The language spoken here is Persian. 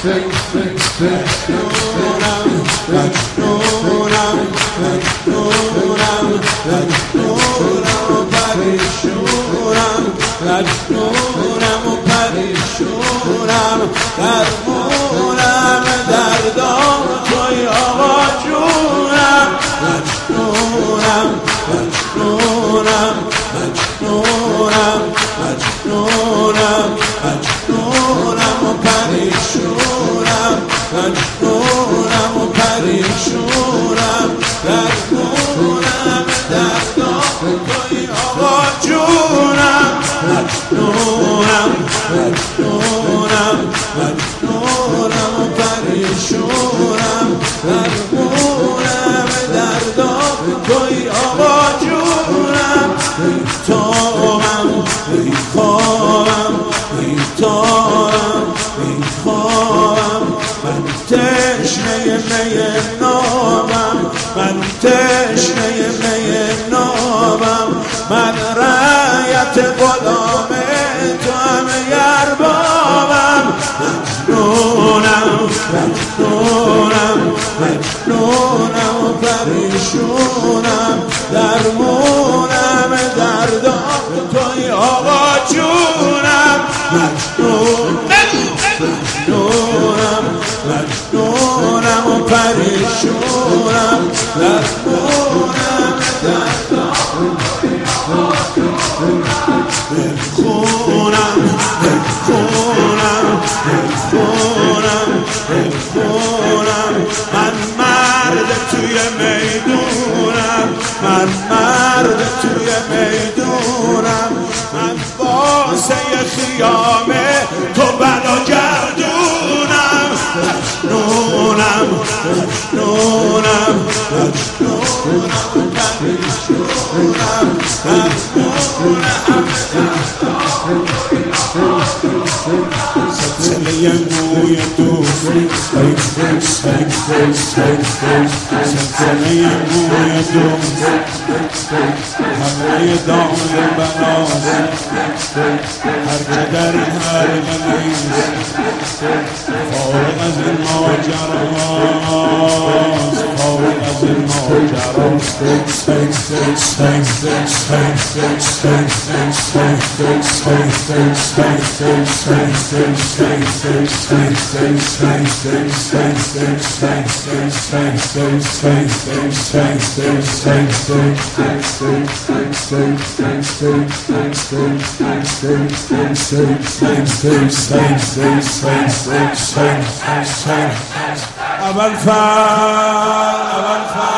مجنونم و پریشونم درمونم دردام توی آقا جونم مجنونم مجنونم مجنونم مجنونم مجنونم و پریشونم مجنونم و پریشونم درمونم دردام توی آقا جونم مجنونم مجنونم مجنونم و پریشونم درمونم دردام توی آقا جونم ای تابم ای خوابم ای تابم ای خوابم من تشنه می نامم من تشنه می نامم من رایت غلام تو هم یربابم مجنونم مجنونم مجنونم و پریشونم درمونم دردام توی آقا جونم مجنونم مجنونم مجنونم و پریشونم درمونم دردام خونم خونم خونم خونم من مرد توی میدونم من مرد توی میدونم من واسه خیامه تو بلا گردونم مجنونم مجنونم مجنونم پریشونم سلسله موی دوست سلسله موی دوست همه دامن بناست هر که در این حلقه نیست فارغ از این ماجراست فارغ از این ماجراست اول